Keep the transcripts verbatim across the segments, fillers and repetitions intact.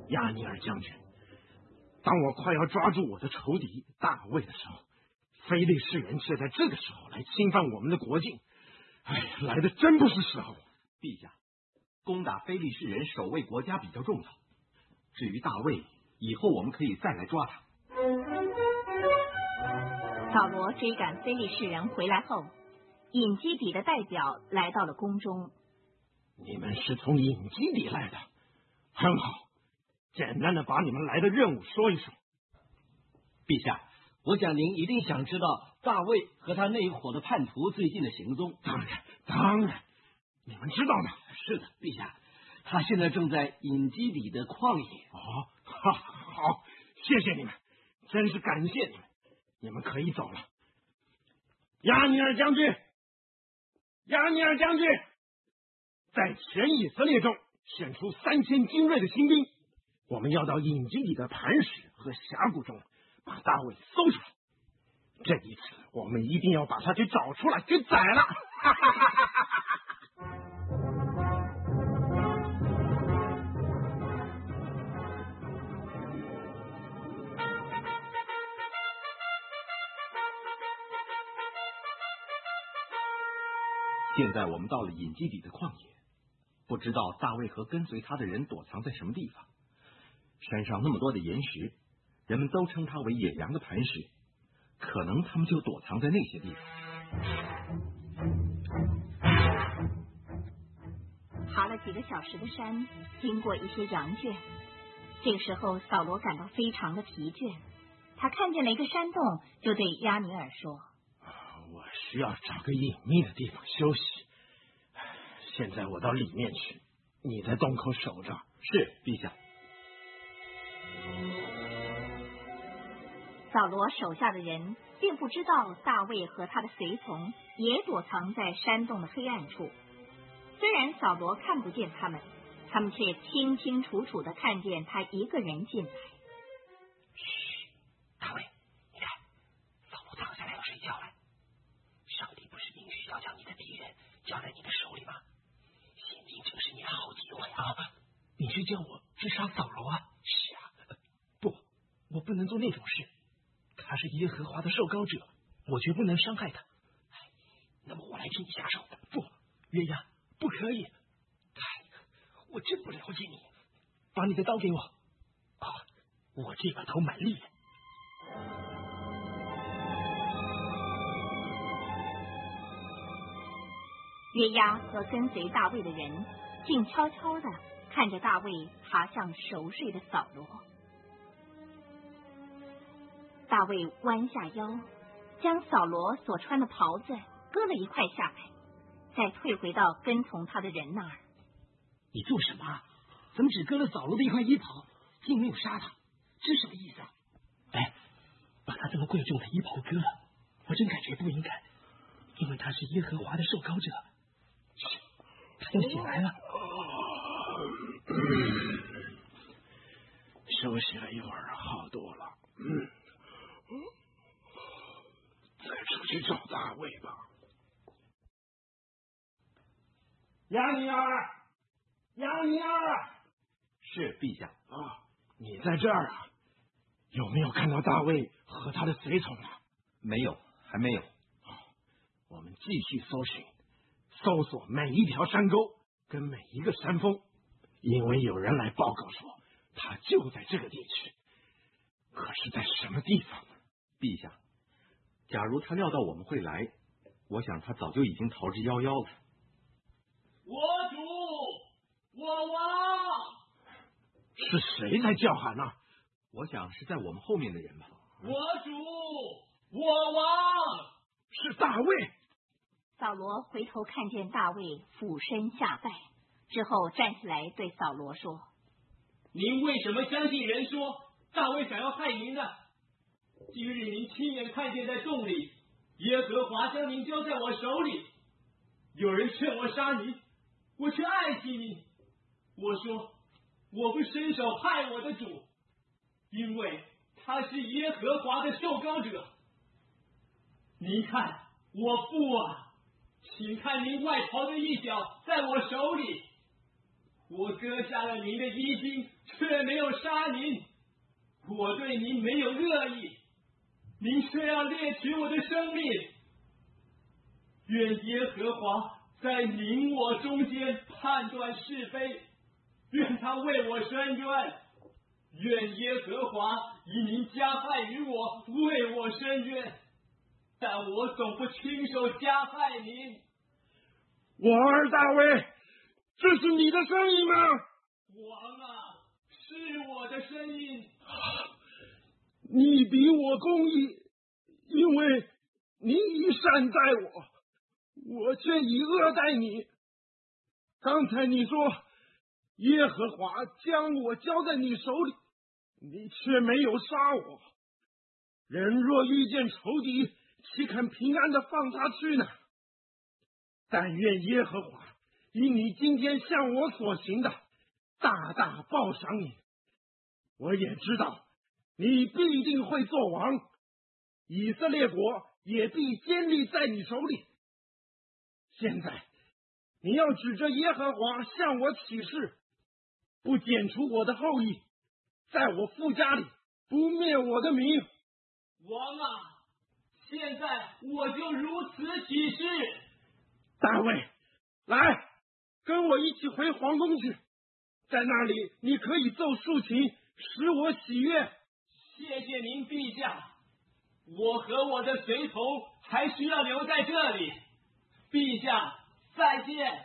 亚尼尔将军，当我快要抓住我的仇敌大卫的时候，非利士人却在这个时候来侵犯我们的国境。哎，来的真不是时候。 陛下，攻打非利士人守卫国家比较重要，至于大卫，以后我们可以再来抓他。 扫罗追赶非利士人回来后，隐基底的代表来到了宫中。 你们是从隐基底来的，很好，简单的把你们来的任务说一说。 陛下，我想您一定想知道大卫和他那一伙的叛徒最近的行踪。 当然，当然，你们知道吗？ 是的，陛下，他现在正在隐基底的旷野。 哦，好，好，谢谢你们，真是感谢你们，你们可以走了。亚尼尔将军，亚尼尔将军，在全以色列中选出三千精锐的新兵，我们要到隐基底的磐石和峡谷中把大卫搜出来。这一次，我们一定要把他给找出来，给宰了！哈哈哈哈哈哈！ 现在我们到了隐基底的旷野，不知道大卫和跟随他的人躲藏在什么地方。山上那么多的岩石，人们都称它为野羊的磐石，可能他们就躲藏在那些地方。 爬了几个小时的山，经过一些羊圈，这个时候扫罗感到非常的疲倦，他看见了一个山洞，就对亚尼尔说： 我需要找个隐秘的地方休息，现在我到里面去，你在洞口守着。 是，陛下。 扫罗手下的人并不知道大卫和他的随从也躲藏在山洞的黑暗处，虽然扫罗看不见他们，他们却清清楚楚地看见他一个人进来。 嘘，大卫，你看，扫罗躺下来要睡觉了。上帝不是允许要将你的敌人交在你的手里吗？现今正是你的好机会啊！你是叫我去杀扫罗啊？是啊，不，我不能做那种事。他是耶和华的受膏者，我绝不能伤害他。那么我来替你下手。不，约押，不可以。哎，我真不了解你。把你的刀给我。啊，我这把刀蛮利的。 约押和跟随大卫的人静悄悄地看着大卫爬向熟睡的扫罗。大卫弯下腰，将扫罗所穿的袍子割了一块下来，再退回到跟从他的人那儿。 你做什么？怎么只割了扫罗的一块衣袍，竟没有杀他？这是什么意思啊？哎，把他这么贵重的衣袍割了，我真感觉不应该，因为他是耶和华的受膏者。是，他又醒来了。 休息了一会儿，好多了。嗯。再出去找大卫吧。亚尼尔，亚尼尔， 是陛下。 啊，你在这儿啊？有没有看到大卫和他的随从啊？ 没有，还没有。 我们继续搜寻，搜索每一条山沟跟每一个山峰，因为有人来报告说他就在这个地区。可是在什么地方呢？ 陛下，假如他料到我们会来，我想他早就已经逃之夭夭了。 我主，我王！ 是谁在叫喊呢、啊？ 我想是在我们后面的人吧。 我主，我王！ 是大卫。 扫罗回头看见大卫俯身下拜，之后站起来对扫罗说： 您为什么相信人说大卫想要害您呢？今日您亲眼看见在洞里，耶和华将您交在我手里。有人劝我杀您，我却爱惜您。我说我不伸手害我的主，因为他是耶和华的受膏者。您看我父啊，请看您外袍的一角在我手里。 我割下了您的衣襟，却没有杀您。我对您没有恶意，您却要猎取我的生命。愿耶和华在您我中间判断是非，愿他为我伸冤。愿耶和华以您加害于我，为我伸冤。但我总不亲手加害您。 我儿大卫，这是你的声音吗？ 王啊，是我的声音。 你比我公义，因为你以善待我，我却以恶待你。刚才你说耶和华将我交在你手里，你却没有杀我。人若遇见仇敌，岂肯平安的放他去呢？但愿耶和华因你今天向我所行的，大大报赏你。我也知道你必定会做王，以色列国也必坚立在你手里。现在你要指着耶和华向我起誓，不剪除我的后裔，在我父家里不灭我的名。 王啊，现在我就如此起誓。 大卫，来，跟我一起回皇宫去，在那里你可以奏竖琴，使我喜悦。 谢谢您陛下，我和我的随从还需要留在这里。陛下，再见。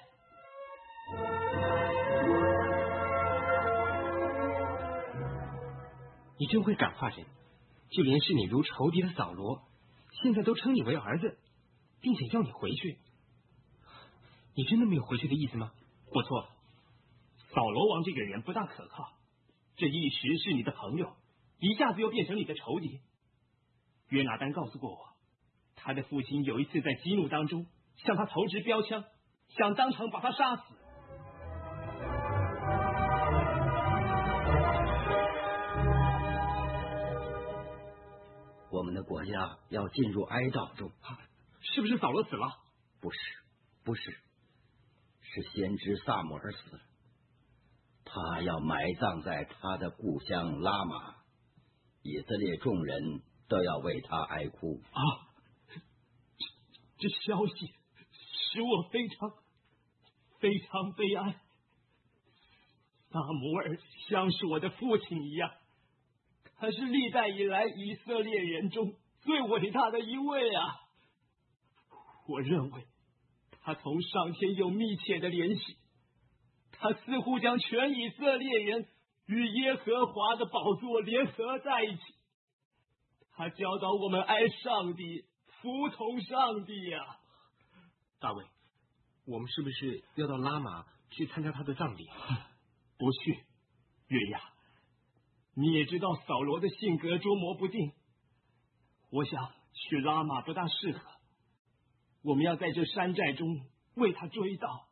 你真会感化人，就连视你如仇敌的扫罗，现在都称你为儿子，并且要你回去。你真的没有回去的意思吗？ 不错，扫罗王这个人不大可靠，这一时是你的朋友，一下子又变成你的仇敌。约拿单告诉过我，他的父亲有一次在激怒当中向他投掷标枪，想当场把他杀死。 我们的国家要进入哀悼中。 是不是扫罗死了？ 不是，不是，是先知撒母耳死了，他要埋葬在他的故乡拉玛，以色列众人都要为他哀哭。 啊，这这消息使我非常非常悲哀。撒母耳像是我的父亲一样，他是历代以来以色列人中最伟大的一位啊！我认为他同上天有密切的联系，他似乎将全以色列人与耶和华的宝座联合在一起。他教导我们爱上帝，服从上帝呀、啊！ 大卫，我们是不是要到拉玛去参加他的葬礼？ 不去，约押，你也知道扫罗的性格捉摸不定，我想去拉玛不大适合。我们要在这山寨中为他追悼。